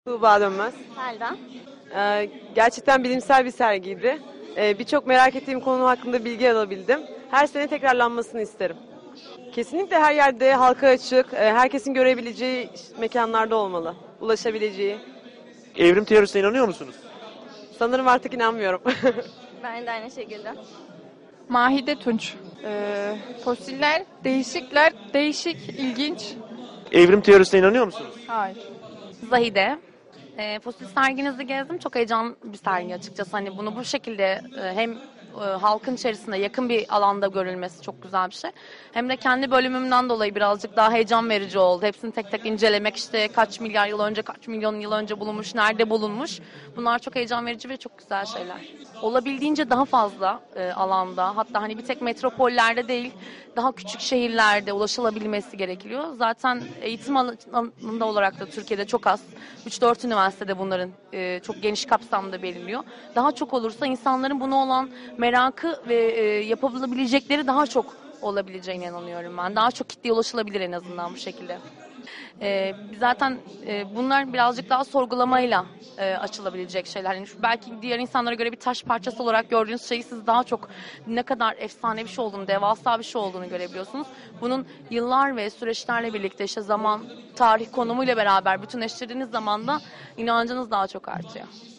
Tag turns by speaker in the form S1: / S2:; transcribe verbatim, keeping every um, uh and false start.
S1: Tuğba Dönmez.
S2: Selda.
S1: Ee, gerçekten bilimsel bir sergiydi. Ee, Birçok merak ettiğim konu hakkında bilgi alabildim. Her sene tekrarlanmasını isterim. Kesinlikle her yerde halka açık, e, herkesin görebileceği mekanlarda olmalı. Ulaşabileceği.
S3: Evrim teorisine inanıyor musunuz?
S1: Sanırım artık inanmıyorum.
S2: Ben de aynı şekilde.
S4: Mahide Tunç. Ee, fosiller, değişikler, değişik, ilginç.
S3: Evrim teorisine inanıyor musunuz?
S4: Hayır.
S5: Zahide. E, fosil serginizi gezdim. Çok heyecanlı bir sergi açıkçası. Hani bunu bu şekilde e, hem e, halkın içerisinde yakın bir alanda görülmesi çok güzel bir şey. Hem de kendi bölümümden dolayı birazcık daha heyecan verici oldu. Hepsini tek tek incelemek, işte kaç milyar yıl önce, kaç milyon yıl önce bulunmuş, nerede bulunmuş. Bunlar çok heyecan verici ve çok güzel şeyler. Olabildiğince daha fazla e, alanda, hatta hani bir tek metropollerde değil, daha küçük şehirlerde ulaşılabilmesi gerekiyor. Zaten eğitim alanında olarak da Türkiye'de çok az. üç dört üniversitede bunların e, çok geniş kapsamda veriliyor. Daha çok olursa insanların buna olan merakı ve e, yapabilecekleri daha çok olabileceğine inanıyorum ben. Daha çok kitleye ulaşılabilir en azından bu şekilde. Ee, zaten e, bunlar birazcık daha sorgulamayla e, açılabilecek şeyler. Yani şu, belki diğer insanlara göre bir taş parçası olarak gördüğünüz şeyi siz daha çok ne kadar efsane bir şey olduğunu, devasa bir şey olduğunu görebiliyorsunuz. Bunun yıllar ve süreçlerle birlikte, işte zaman, tarih konumuyla beraber bütünleştirdiğiniz zaman da inancınız daha çok artıyor.